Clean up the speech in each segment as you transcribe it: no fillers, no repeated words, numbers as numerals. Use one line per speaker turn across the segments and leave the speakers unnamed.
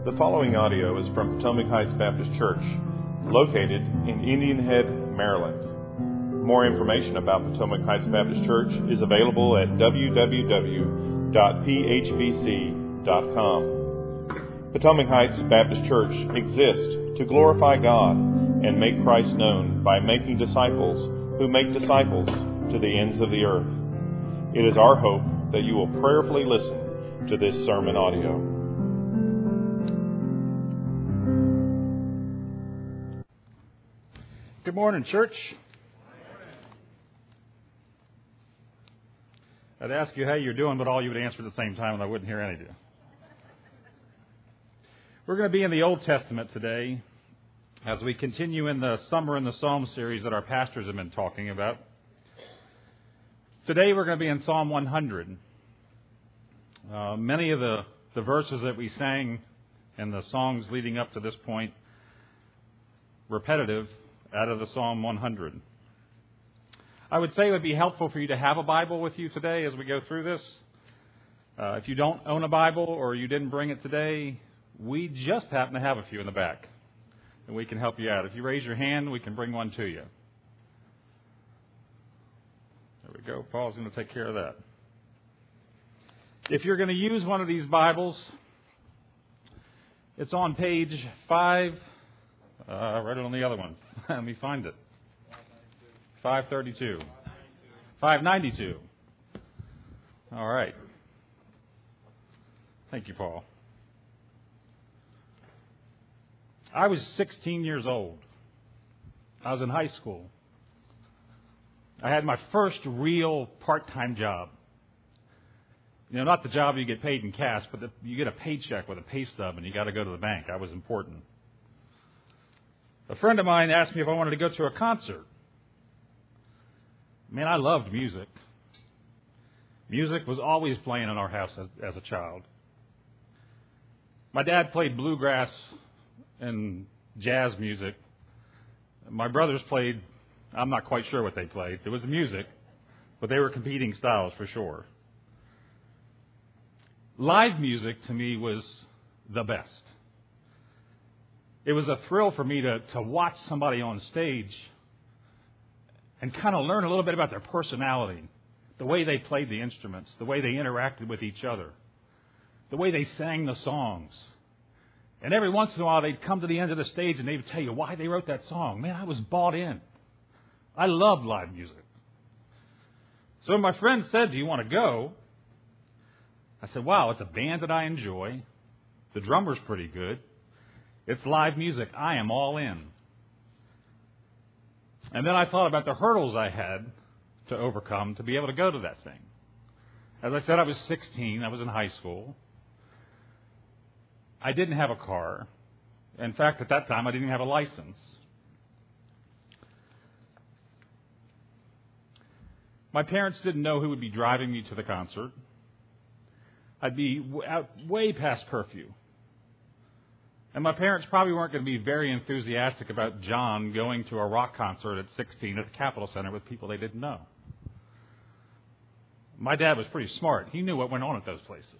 The following audio is from Potomac Heights Baptist Church, located in Indian Head, Maryland. More information about Potomac Heights Baptist Church is available at www.phbc.com. Potomac Heights Baptist Church exists to glorify God and make Christ known by making disciples who make disciples to the ends of the earth. It is our hope that you will prayerfully listen to this sermon audio.
Good morning, church. I'd ask you how you're doing, but all you would answer at the same time, and I wouldn't hear any of you. We're going to be in the Old Testament today as we continue in the Summer in the Psalm series that our pastors have been talking about. Today we're going to be in Psalm 100. Many of the verses that we sang in the songs leading up to this point, repetitive, out of the Psalm 100. I would say it would be helpful for you to have a Bible with you today as we go through this. If you don't own a Bible or you didn't bring it today, we just happen to have a few in the back, and we can help you out. If you raise your hand, we can bring one to you. There we go. Paul's going to take care of that. If you're going to use one of these Bibles, it's on page 5, right on the other one. Let me find it. 532. 592. All right. Thank you, Paul. I was 16 years old. I was in high school. I had my first real part-time job. You know, not the job you get paid in cash, but you get a paycheck with a pay stub and you got to go to the bank. That was important. A friend of mine asked me if I wanted to go to a concert. Man, I loved music. Music was always playing in our house as a child. My dad played bluegrass and jazz music. My brothers played, I'm not quite sure what they played. It was music, but they were competing styles for sure. Live music to me was the best. It was a thrill for me to watch somebody on stage and kind of learn a little bit about their personality, the way they played the instruments, the way they interacted with each other, the way they sang the songs. And every once in a while, they'd come to the end of the stage and they'd tell you why they wrote that song. Man, I was bought in. I loved live music. So when my friend said, "Do you want to go?" I said, "Wow, it's a band that I enjoy. The drummer's pretty good. It's live music. I am all in." And then I thought about the hurdles I had to overcome to be able to go to that thing. As I said, I was 16. I was in high school. I didn't have a car. In fact, at that time, I didn't even have a license. My parents didn't know who would be driving me to the concert. I'd be out way past curfew. And my parents probably weren't going to be very enthusiastic about John going to a rock concert at 16 at the Capitol Center with people they didn't know. My dad was pretty smart. He knew what went on at those places.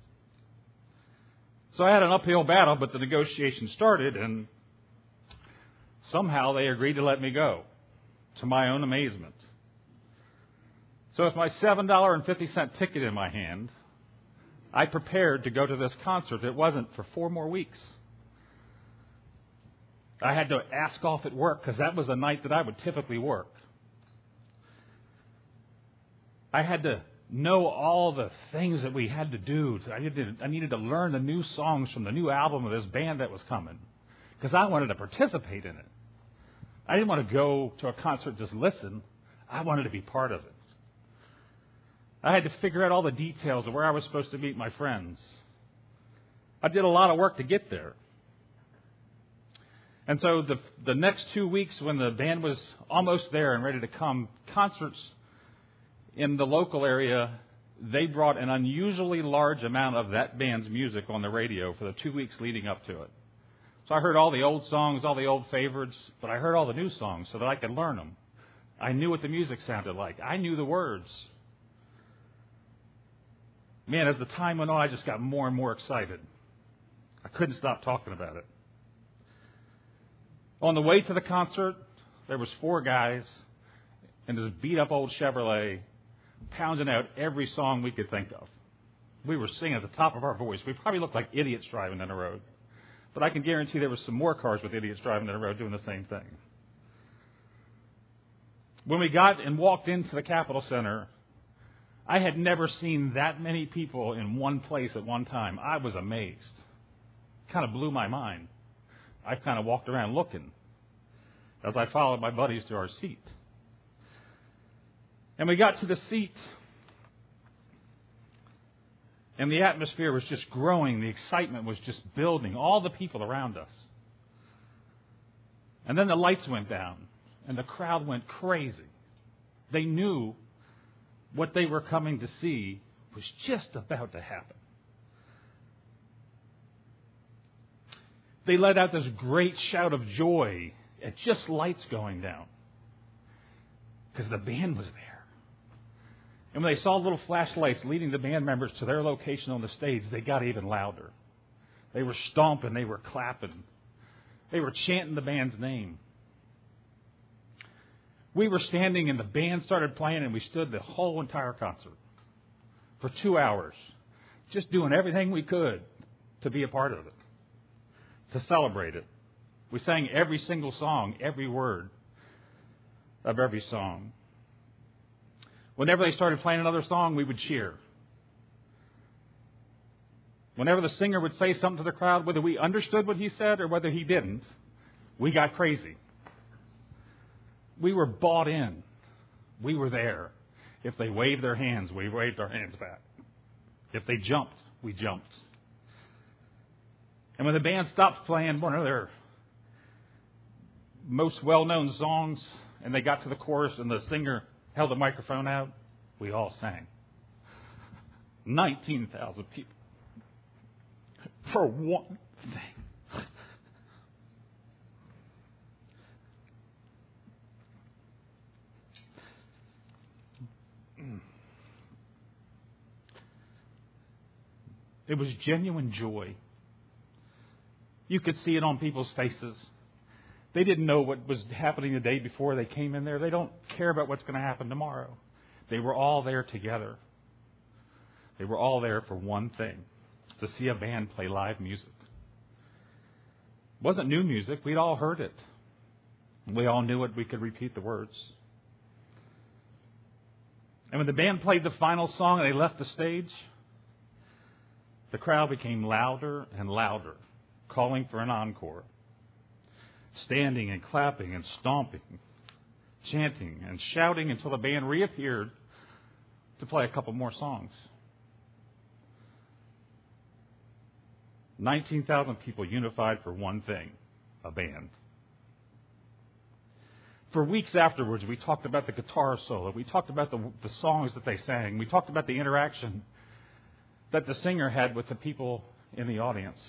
So I had an uphill battle, but the negotiation started, and somehow they agreed to let me go, to my own amazement. So with my $7.50 ticket in my hand, I prepared to go to this concert. It wasn't for 4 more weeks. I had to ask off at work because that was a night that I would typically work. I had to know all the things that we had to do. I needed to learn the new songs from the new album of this band that was coming because I wanted to participate in it. I didn't want to go to a concert and just listen. I wanted to be part of it. I had to figure out all the details of where I was supposed to meet my friends. I did a lot of work to get there. And so the next 2 weeks when the band was almost there and ready to come, concerts in the local area, they brought an unusually large amount of that band's music on the radio for the 2 weeks leading up to it. So I heard all the old songs, all the old favorites, but I heard all the new songs so that I could learn them. I knew what the music sounded like. I knew the words. Man, as the time went on, I just got more and more excited. I Couldn't stop talking about it. On the way to the concert, there was 4 guys in this beat-up old Chevrolet pounding out every song we could think of. We were singing at the top of our voice. We probably looked like idiots driving down the road. But I can guarantee there were some more cars with idiots driving down the road doing the same thing. When we got and walked into the Capitol Center, I had never seen that many people in one place at one time. I was amazed. Kind of blew my mind. I kind of walked around looking as I followed my buddies to our seat. And we got to the seat, and the atmosphere was just growing. The excitement was just building. All the people around us. And then the lights went down, and the crowd went crazy. They knew what they were coming to see was just about to happen. They let out this great shout of joy at just lights going down, because the band was there. And when they saw little flashlights leading the band members to their location on the stage, they got even louder. They were stomping. They were clapping. They were chanting the band's name. We were standing and the band started playing, and we stood the whole entire concert for 2 hours, just doing everything we could to be a part of it, to celebrate it. We sang every single song, every word of every song. Whenever they started playing another song, we would cheer. Whenever the singer would say something to the crowd, whether we understood what he said or whether he didn't, we got crazy. We were bought in. We were there. If they waved their hands, we waved our hands back. If they jumped, we jumped. And when the band stopped playing one of their most well-known songs, and they got to the chorus and the singer held the microphone out, we all sang. 19,000 people for one thing. It was genuine joy. You could see it on people's faces. They didn't know what was happening the day before they came in there. They don't care about what's going to happen tomorrow. They were all there together. They were all there for one thing, to see a band play live music. It wasn't new music. We'd all heard it. We all knew it. We could repeat the words. And when the band played the final song and they left the stage, the crowd became louder and louder, calling for an encore. Standing and clapping and stomping, chanting and shouting until the band reappeared to play a couple more songs. 19,000 people unified for one thing, a band. For weeks afterwards, we talked about the guitar solo. We talked about the songs that they sang. We talked about the interaction that the singer had with the people in the audience.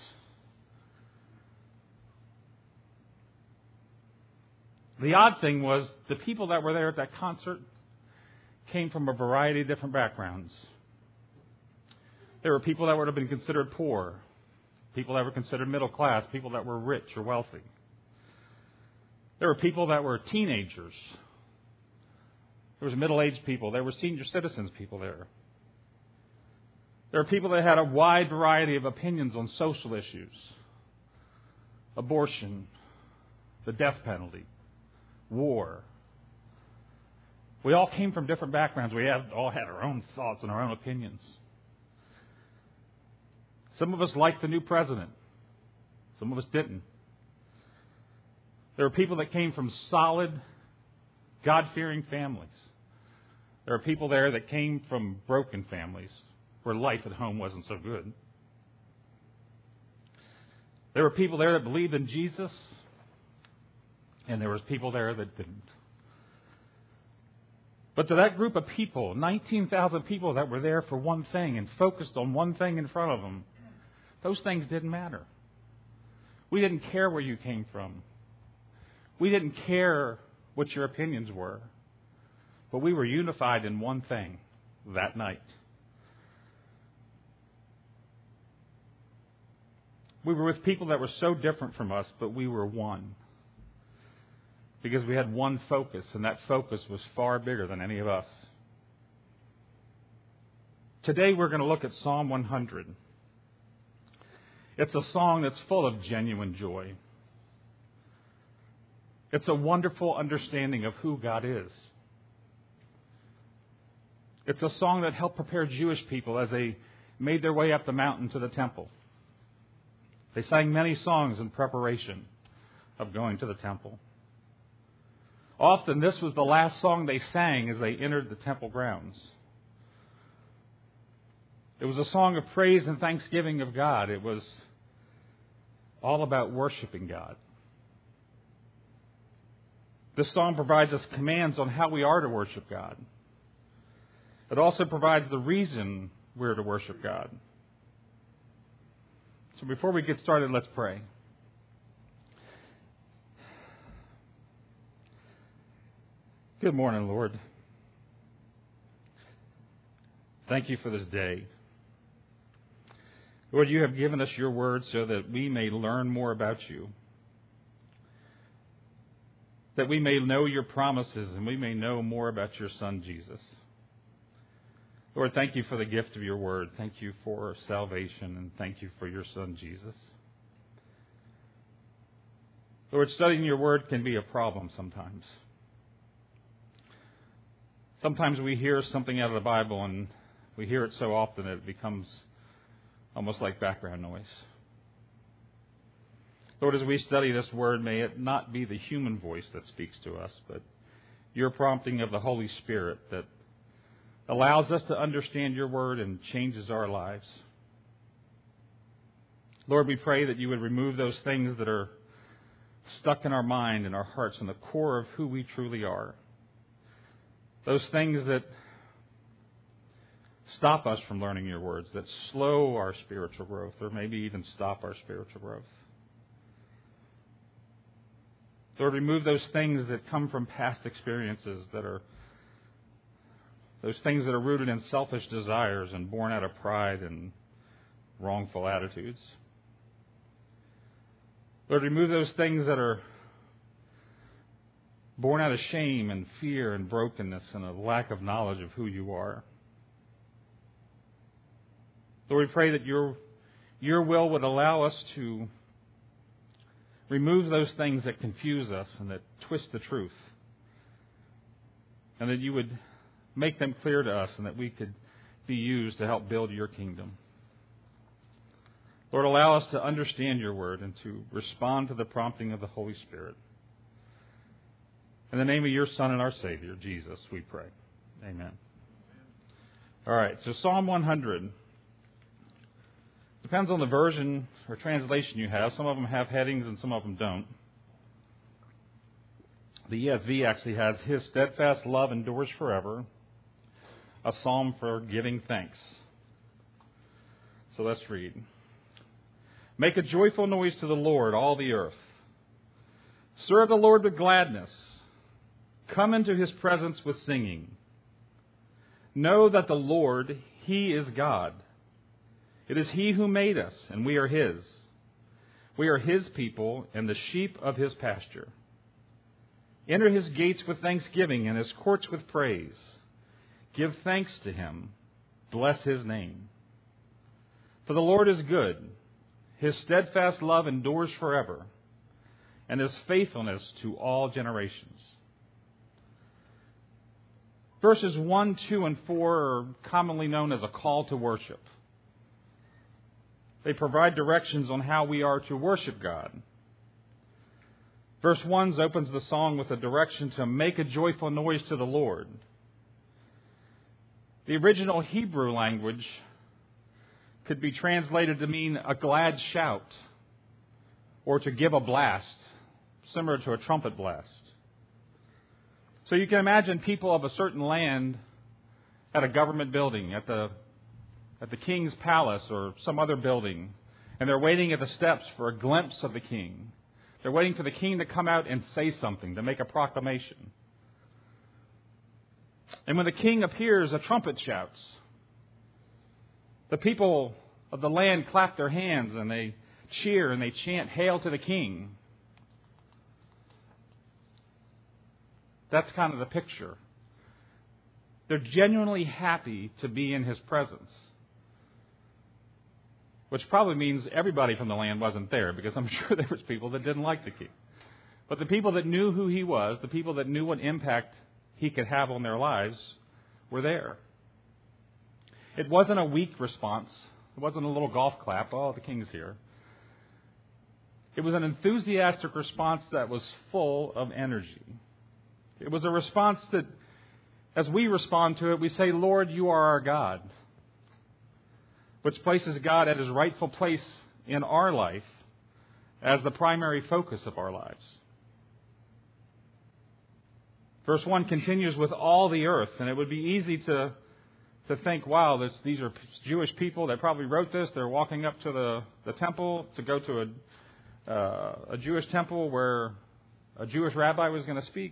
The odd thing was the people that were there at that concert came from a variety of different backgrounds. There were people that would have been considered poor, people that were considered middle class, people that were rich or wealthy. There were people that were teenagers. There was middle-aged people. There were senior citizens people there. There were people that had a wide variety of opinions on social issues, abortion, the death penalty, war. We all came from different backgrounds. We all had our own thoughts and our own opinions. Some of us liked the new president. Some of us didn't. There were people that came from solid, God-fearing families. There were people there that came from broken families where life at home wasn't so good. There were people there that believed in Jesus, and there was people there that didn't. But to that group of people, 19,000 people that were there for one thing and focused on one thing in front of them, those things didn't matter. We didn't care where you came from. We didn't care what your opinions were. But we were unified in one thing that night. We were with people that were so different from us, but we were one. Because we had one focus, and that focus was far bigger than any of us. Today we're going to look at Psalm 100. It's a song that's full of genuine joy. It's a wonderful understanding of who God is. It's a song that helped prepare Jewish people as they made their way up the mountain to the temple. They sang many songs in preparation of going to the temple. Often this was the last song they sang as they entered the temple grounds. It was a song of praise and thanksgiving of God. It was all about worshiping God. This song provides us commands on how we are to worship God. It also provides the reason we're to worship God. So before we get started, let's pray. Good morning, Lord. Thank you for this day. Lord, you have given us your word so that we may learn more about you, that we may know your promises and we may know more about your Son, Jesus. Lord, thank you for the gift of your word. Thank you for salvation, and thank you for your Son, Jesus. Lord, studying your word can be a problem sometimes. Sometimes we hear something out of the Bible, and we hear it so often that it becomes almost like background noise. Lord, as we study this word, may it not be the human voice that speaks to us, but your prompting of the Holy Spirit that allows us to understand your word and changes our lives. Lord, we pray that you would remove those things that are stuck in our mind and our hearts and the core of who we truly are. Those things that stop us from learning your words, that slow our spiritual growth, or maybe even stop our spiritual growth. Lord, remove those things that come from past experiences, those things that are rooted in selfish desires and born out of pride and wrongful attitudes. Lord, remove those things that are born out of shame and fear and brokenness and a lack of knowledge of who you are. Lord, we pray that your will would allow us to remove those things that confuse us and that twist the truth, and that you would make them clear to us and that we could be used to help build your kingdom. Lord, allow us to understand your word and to respond to the prompting of the Holy Spirit. In the name of your Son and our Savior, Jesus, we pray. Amen. All right, so Psalm 100. Depends on the version or translation you have. Some of them have headings and some of them don't. The ESV actually has, His steadfast love endures forever, a psalm for giving thanks. So let's read. Make a joyful noise to the Lord, all the earth. Serve the Lord with gladness. Come into His presence with singing. Know that the Lord, He is God. It is He who made us, and we are His. We are His people and the sheep of His pasture. Enter His gates with thanksgiving and His courts with praise. Give thanks to Him. Bless His name. For the Lord is good. His steadfast love endures forever, and His faithfulness to all generations. Verses 1, 2, and 4 are commonly known as a call to worship. They provide directions on how we are to worship God. Verse 1 opens the song with a direction to make a joyful noise to the Lord. The original Hebrew language could be translated to mean a glad shout or to give a blast, similar to a trumpet blast. So you can imagine people of a certain land at a government building, at the king's palace or some other building, and they're waiting at the steps for a glimpse of the king. They're waiting for the king to come out and say something, to make a proclamation. And when the king appears, a trumpet shouts. The people of the land clap their hands and they cheer and they chant, "Hail to the King." That's kind of the picture. They're genuinely happy to be in His presence. Which probably means everybody from the land wasn't there, because I'm sure there was people that didn't like the King. But the people that knew who He was, the people that knew what impact He could have on their lives, were there. It wasn't a weak response. It wasn't a little golf clap, "Oh, the King's here." It was an enthusiastic response that was full of energy. It was a response that, as we respond to it, we say, "Lord, you are our God," which places God at His rightful place in our life as the primary focus of our lives. Verse 1 continues with all the earth, and it would be easy to think, wow, these are Jewish people that probably wrote this. They're walking up to the temple to go to a Jewish temple where a Jewish rabbi was going to speak.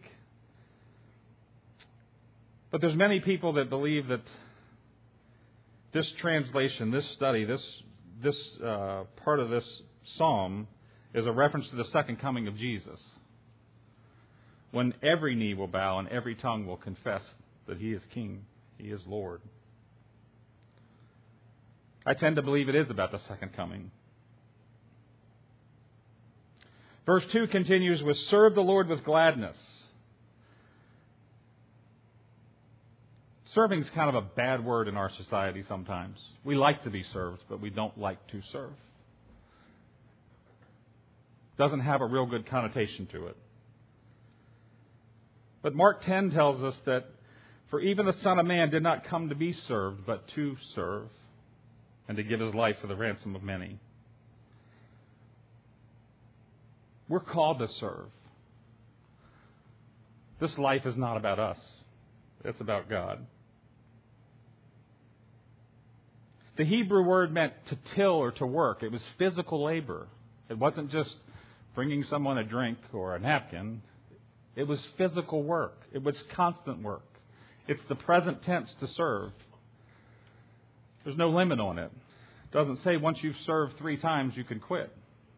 But there's many people that believe that this translation, this study, this part of this psalm is a reference to the second coming of Jesus, when every knee will bow and every tongue will confess that He is King, He is Lord. I tend to believe it is about the second coming. Verse 2 continues with, "Serve the Lord with gladness." Serving is kind of a bad word in our society sometimes. We like to be served, but we don't like to serve. Doesn't have a real good connotation to it. But Mark 10 tells us that, "For even the Son of Man did not come to be served, but to serve, and to give His life for the ransom of many." We're called to serve. This life is not about us. It's about God. The Hebrew word meant to till or to work. It was physical labor. It wasn't just bringing someone a drink or a napkin. It was physical work. It was constant work. It's the present tense to serve. There's no limit on it. It doesn't say once you've served 3 times you can quit.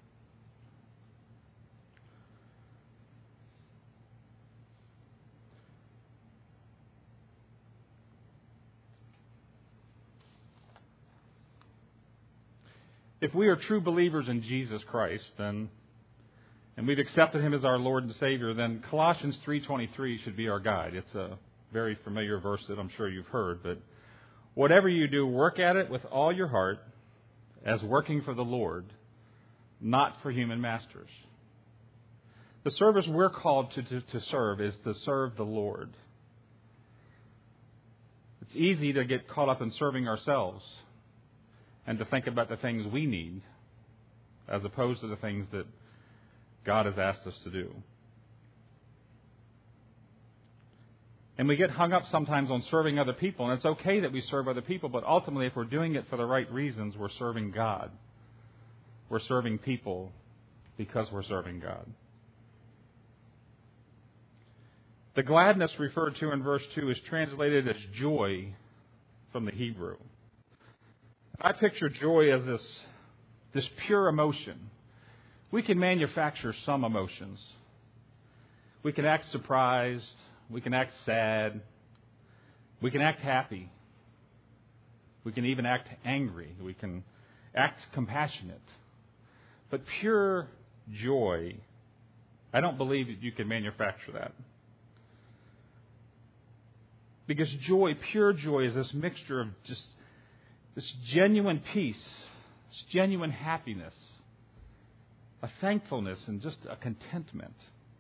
If we are true believers in Jesus Christ, and we've accepted Him as our Lord and Savior, then Colossians 3:23 should be our guide. It's a very familiar verse that I'm sure you've heard. But whatever you do, work at it with all your heart, as working for the Lord, not for human masters. The service we're called to serve is to serve the Lord. It's easy to get caught up in serving ourselves and to think about the things we need as opposed to the things that God has asked us to do. And we get hung up sometimes on serving other people, and it's okay that we serve other people, but ultimately if we're doing it for the right reasons, we're serving God. We're serving people because we're serving God. The gladness referred to in verse 2 is translated as joy from the Hebrew. I picture joy as this pure emotion. We can manufacture some emotions. We can act surprised. We can act sad. We can act happy. We can even act angry. We can act compassionate. But pure joy, I don't believe that you can manufacture that. Because joy, pure joy, is this mixture of just this genuine peace, this genuine happiness, a thankfulness, and just a contentment.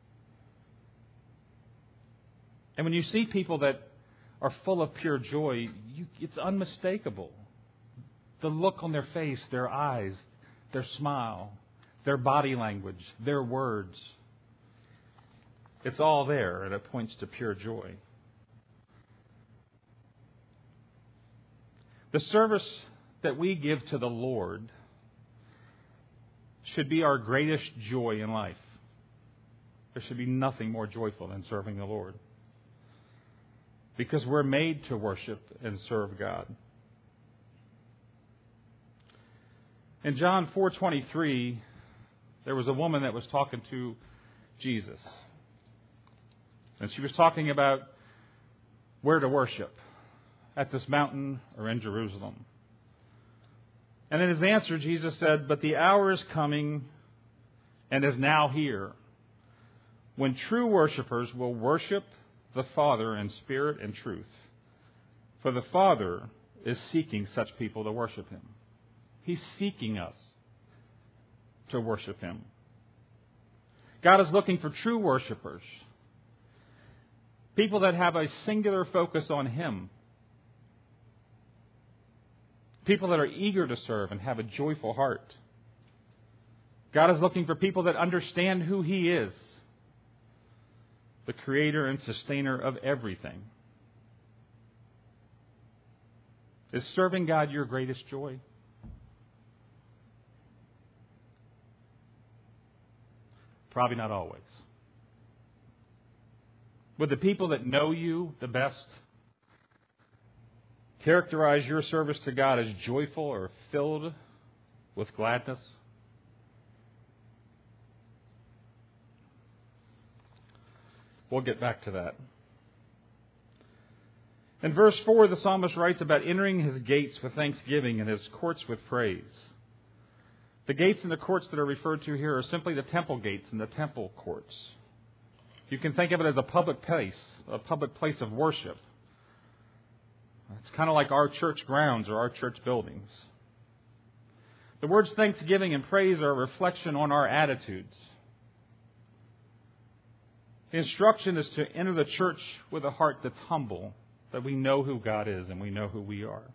And when you see people that are full of pure joy, it's unmistakable. The look on their face, their eyes, their smile, their body language, their words. It's all there, and it points to pure joy. The service that we give to the Lord should be our greatest joy in life. There should be nothing more joyful than serving the Lord. Because we're made to worship and serve God. In John 4:23, there was a woman that was talking to Jesus. And she was talking about where to worship, at this mountain or in Jerusalem. And in his answer, Jesus said, "But the hour is coming and is now here, when true worshipers will worship the Father in spirit and truth. For the Father is seeking such people to worship Him." He's seeking us to worship Him. God is looking for true worshipers, people that have a singular focus on Him, people that are eager to serve and have a joyful heart. God is looking for people that understand who He is, the creator and sustainer of everything. Is serving God your greatest joy? Probably not always. Would the people that know you the best characterize your service to God as joyful or filled with gladness? We'll get back to that. In verse 4, the psalmist writes about entering His gates with thanksgiving and His courts with praise. The gates and the courts that are referred to here are simply the temple gates and the temple courts. You can think of it as a public place of worship. It's kind of like our church grounds or our church buildings. The words thanksgiving and praise are a reflection on our attitudes. The instruction is to enter the church with a heart that's humble, that we know who God is and we know who we are.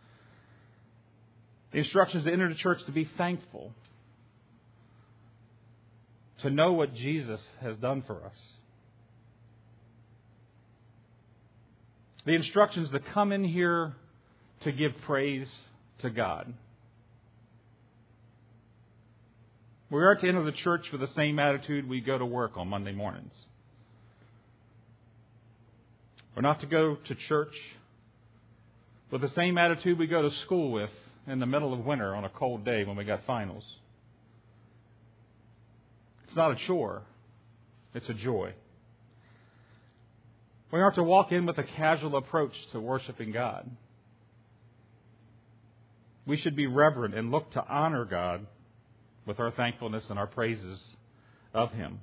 The instruction is to enter the church to be thankful, to know what Jesus has done for us. The instruction is to come in here to give praise to God. We are to enter the church with the same attitude we go to work on Monday mornings. We're not to go to church with the same attitude we go to school with in the middle of winter on a cold day when we got finals. It's not a chore. It's a joy. We aren't to walk in with a casual approach to worshiping God. We should be reverent and look to honor God with our thankfulness and our praises of Him.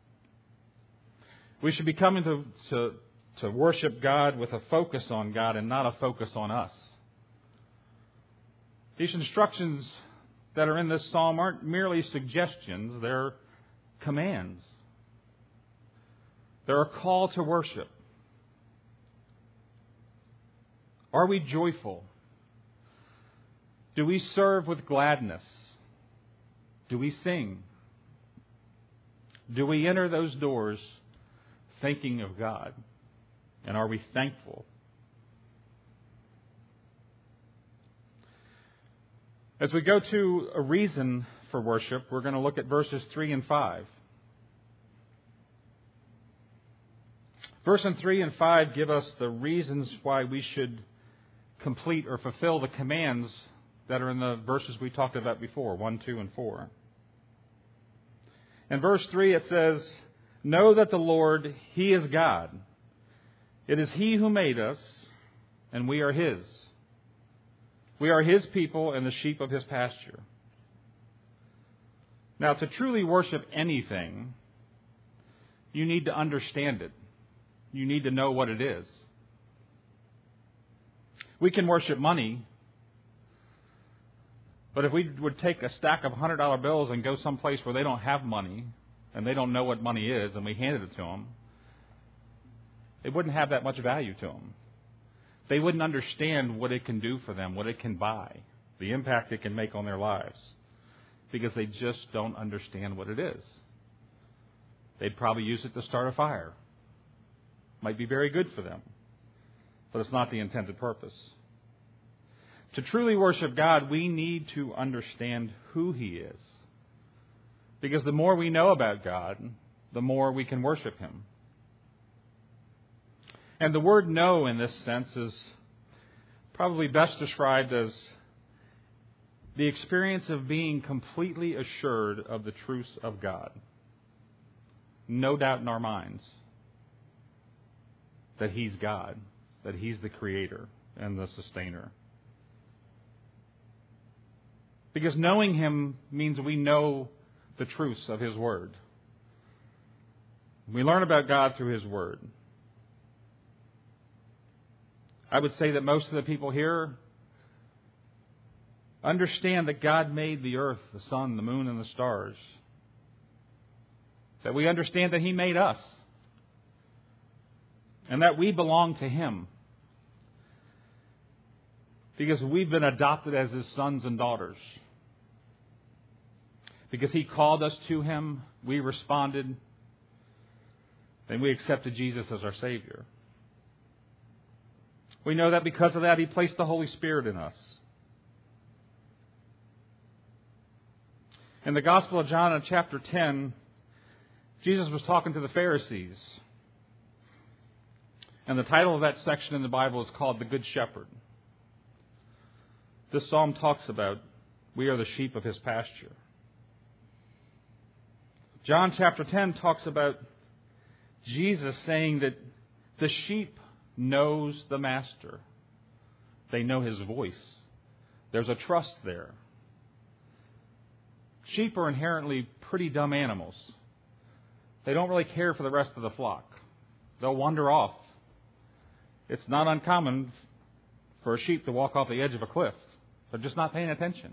We should be coming to worship God with a focus on God and not a focus on us. These instructions that are in this psalm aren't merely suggestions, they're commands. They're a call to worship. Are we joyful? Do we serve with gladness? Do we sing? Do we enter those doors thinking of God? And are we thankful? As we go to a reason for worship, we're going to look at verses 3 and 5. Verses 3 and 5 give us the reasons why we should complete or fulfill the commands that are in the verses we talked about before, 1, 2, and 4. In verse 3 it says, "Know that the Lord, He is God. It is He who made us, and we are His. We are His people and the sheep of His pasture." Now, to truly worship anything, you need to understand it. You need to know what it is. We can worship money, but if we would take a stack of $100 bills and go someplace where they don't have money, and they don't know what money is, and we handed it to them, it wouldn't have that much value to them. They wouldn't understand what it can do for them, what it can buy, the impact it can make on their lives, because they just don't understand what it is. They'd probably use it to start a fire. Might be very good for them, but it's not the intended purpose. To truly worship God, we need to understand who He is, because the more we know about God, the more we can worship Him. And the word know in this sense is probably best described as the experience of being completely assured of the truths of God. No doubt in our minds that He's God, that He's the Creator and the Sustainer. Because knowing Him means we know the truths of His Word. We learn about God through His Word. I would say that most of the people here understand that God made the earth, the sun, the moon, and the stars. That we understand that He made us. And that we belong to Him. Because we've been adopted as His sons and daughters. Because He called us to Him, we responded, and we accepted Jesus as our Savior. We know that because of that, He placed the Holy Spirit in us. In the Gospel of John in chapter 10, Jesus was talking to the Pharisees. And the title of that section in the Bible is called The Good Shepherd. This psalm talks about, we are the sheep of His pasture. John chapter 10 talks about Jesus saying that the sheep knows the master. They know His voice. There's a trust there. Sheep are inherently pretty dumb animals. They don't really care for the rest of the flock. They'll wander off. It's not uncommon for a sheep to walk off the edge of a cliff. They're just not paying attention.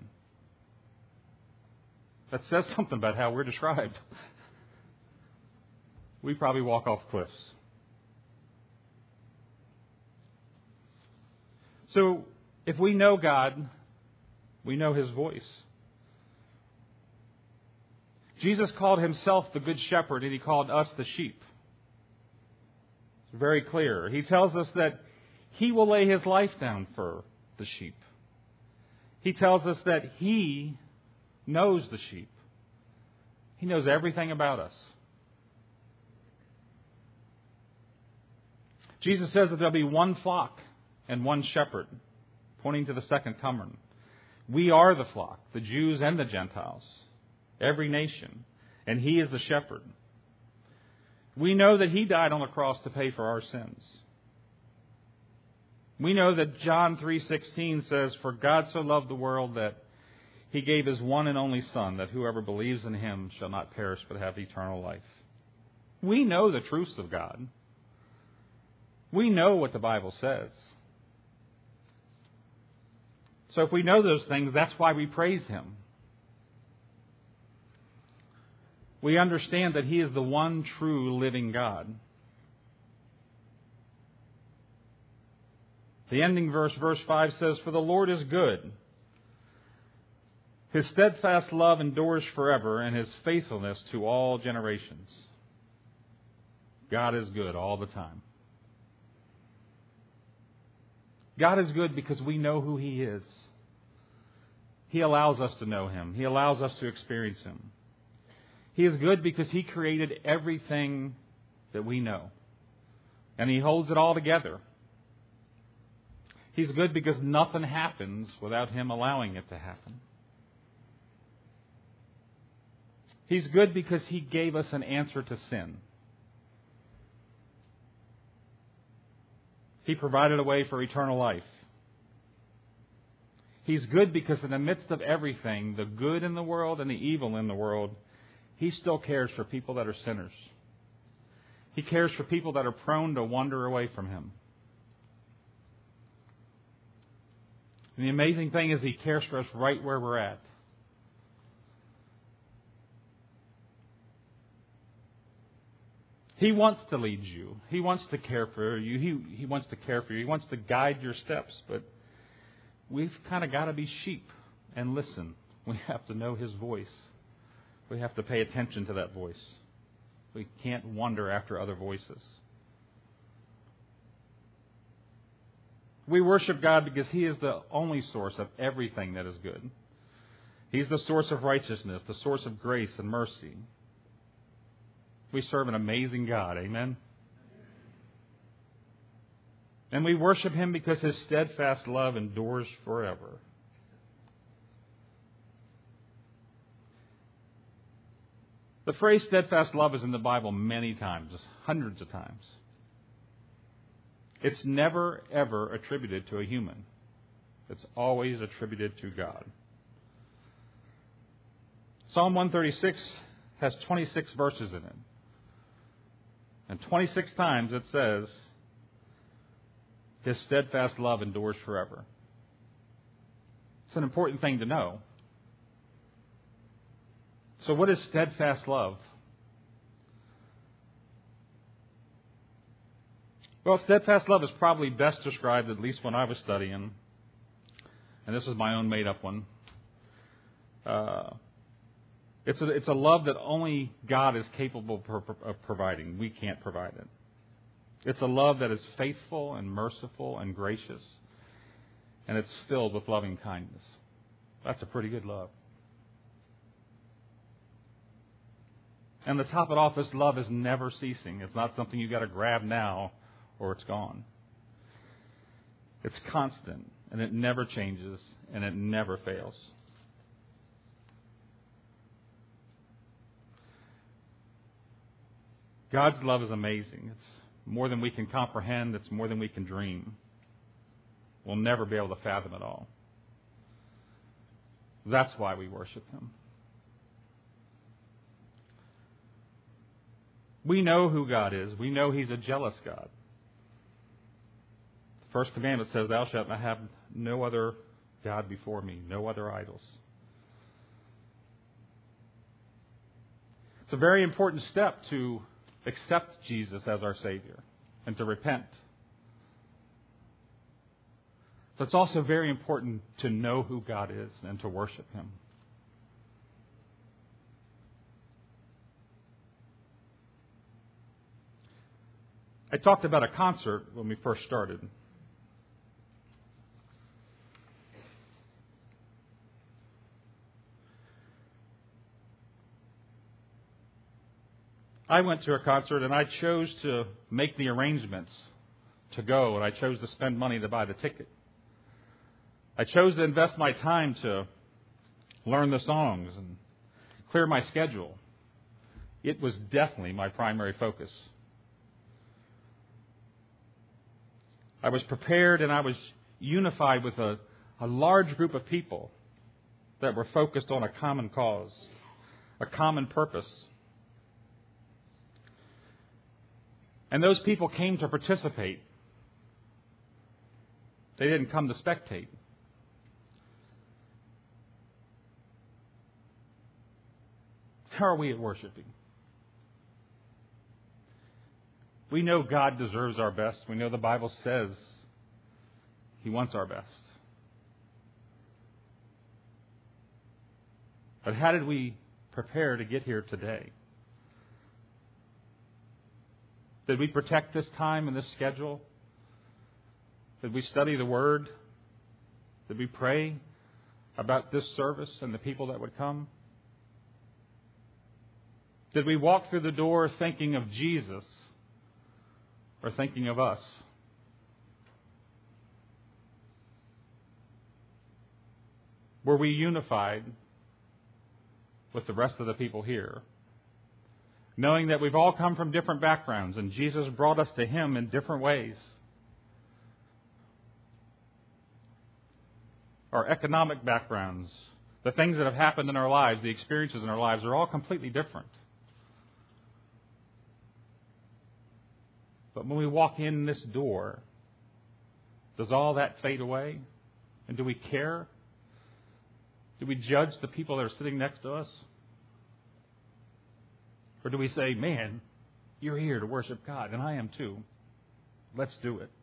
That says something about how we're described. We probably walk off cliffs. So, if we know God, we know His voice. Jesus called Himself the Good Shepherd, and He called us the sheep. It's very clear. He tells us that He will lay His life down for the sheep. He tells us that He knows the sheep. He knows everything about us. Jesus says that there'll be one flock and one shepherd, pointing to the second coming. We are the flock, the Jews and the Gentiles, every nation, and He is the shepherd. We know that He died on the cross to pay for our sins. We know that John 3:16 says, "For God so loved the world that He gave His one and only Son, that whoever believes in Him shall not perish but have eternal life." We know the truths of God. We know what the Bible says. So if we know those things, that's why we praise Him. We understand that He is the one true living God. The ending verse, verse 5 says, "For the Lord is good. His steadfast love endures forever, and His faithfulness to all generations." God is good all the time. God is good because we know who He is. He allows us to know Him. He allows us to experience Him. He is good because He created everything that we know. And He holds it all together. He's good because nothing happens without Him allowing it to happen. He's good because He gave us an answer to sin. He provided a way for eternal life. He's good because in the midst of everything, the good in the world and the evil in the world, He still cares for people that are sinners. He cares for people that are prone to wander away from Him. And the amazing thing is He cares for us right where we're at. He wants to lead you. He wants to care for you. He wants to care for you. He wants to guide your steps. But we've kind of got to be sheep and listen. We have to know His voice. We have to pay attention to that voice. We can't wander after other voices. We worship God because He is the only source of everything that is good. He's the source of righteousness, the source of grace and mercy. We serve an amazing God, amen? And we worship Him because His steadfast love endures forever. The phrase steadfast love is in the Bible many times, hundreds of times. It's never, ever attributed to a human. It's always attributed to God. Psalm 136 has 26 verses in it. And 26 times it says, His steadfast love endures forever. It's an important thing to know. So what is steadfast love? Well, steadfast love is probably best described, at least when I was studying, and this is my own made-up one. It's a love that only God is capable of providing. We can't provide it. It's a love that is faithful and merciful and gracious, and it's filled with loving kindness. That's a pretty good love. And to top it off, this love is never ceasing. It's not something you got to grab now or it's gone. It's constant, and it never changes, and it never fails. God's love is amazing. It's more than we can comprehend. It's more than we can dream. We'll never be able to fathom it all. That's why we worship Him. We know who God is. We know He's a jealous God. The first commandment says, Thou shalt have no other God before me, no other idols. It's a very important step to accept Jesus as our Savior and to repent. But it's also very important to know who God is and to worship Him. I talked about a concert when we first started. I went to a concert and I chose to make the arrangements to go, and I chose to spend money to buy the ticket. I chose to invest my time to learn the songs and clear my schedule. It was definitely my primary focus. I was prepared and I was unified with a large group of people that were focused on a common cause, a common purpose. And those people came to participate. They didn't come to spectate. How are we at worshiping? We know God deserves our best. We know the Bible says He wants our best. But how did we prepare to get here today? Did we protect this time and this schedule? Did we study the Word? Did we pray about this service and the people that would come? Did we walk through the door thinking of Jesus or thinking of us? Were we unified with the rest of the people here, knowing that we've all come from different backgrounds and Jesus brought us to Him in different ways? Our economic backgrounds, the things that have happened in our lives, the experiences in our lives are all completely different. But when we walk in this door, does all that fade away? And do we care? Do we judge the people that are sitting next to us? Or do we say, man, you're here to worship God, and I am too. Let's do it.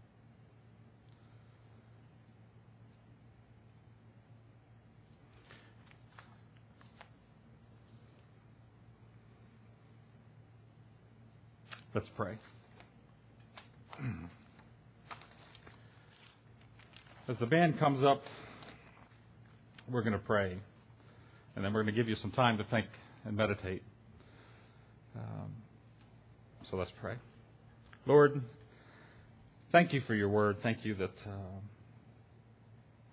Let's pray. As the band comes up, we're going to pray. And then we're going to give you some time to think and meditate. So let's pray. Lord, thank you for your word. Thank you that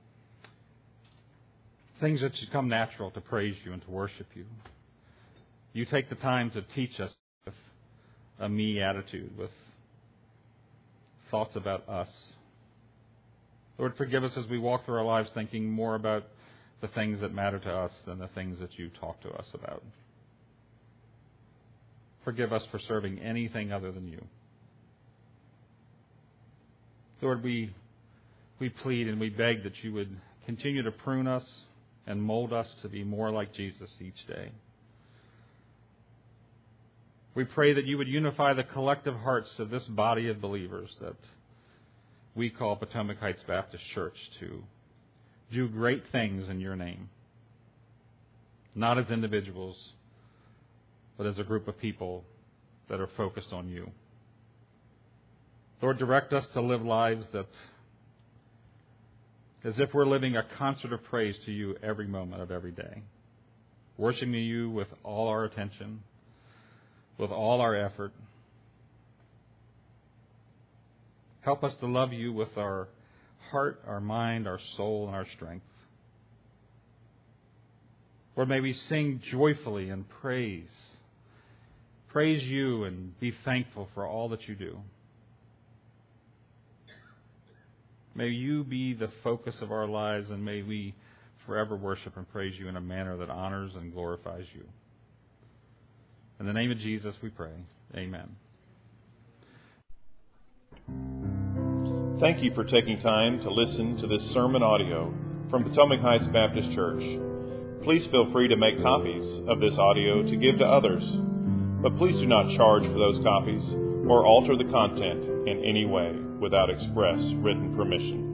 things that should come natural to praise you and to worship you. you take the time to teach us with a me attitude, with thoughts about us. Lord, forgive us as we walk through our lives thinking more about the things that matter to us than the things that you talk to us about. Forgive us for serving anything other than you. Lord, we plead and we beg that you would continue to prune us and mold us to be more like Jesus each day. We pray that you would unify the collective hearts of this body of believers that we call Potomac Heights Baptist Church to do great things in your name. Not as individuals, but as a group of people that are focused on you. Lord, direct us to live lives that, as if we're living a concert of praise to you every moment of every day. Worshiping you with all our attention, with all our effort. Help us to love you with our heart, our mind, our soul, and our strength. Lord, may we sing joyfully and praise you and be thankful for all that you do. May you be the focus of our lives, and may we forever worship and praise you in a manner that honors and glorifies you. In the name of Jesus we pray. Amen.
Thank you for taking time to listen to this sermon audio from Potomac Heights Baptist Church. Please feel free to make copies of this audio to give to others, but please do not charge for those copies or alter the content in any way without express written permission.